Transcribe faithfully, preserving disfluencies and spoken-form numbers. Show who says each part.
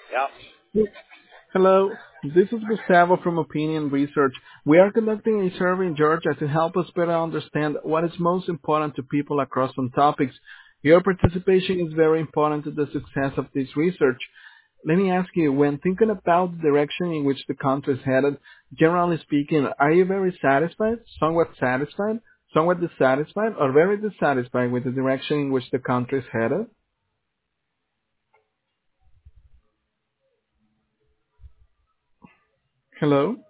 Speaker 1: Yeah.
Speaker 2: Hello, this is Gustavo from Opinion Research. We are conducting a survey in Georgia to help us better understand what is most important to people across some topics. Your participation is very important to the success of this research. Let me ask you, when thinking about the direction in which the country is headed, generally speaking, are you very satisfied, somewhat satisfied, somewhat dissatisfied, or very dissatisfied with the direction in which the country is headed? Hello?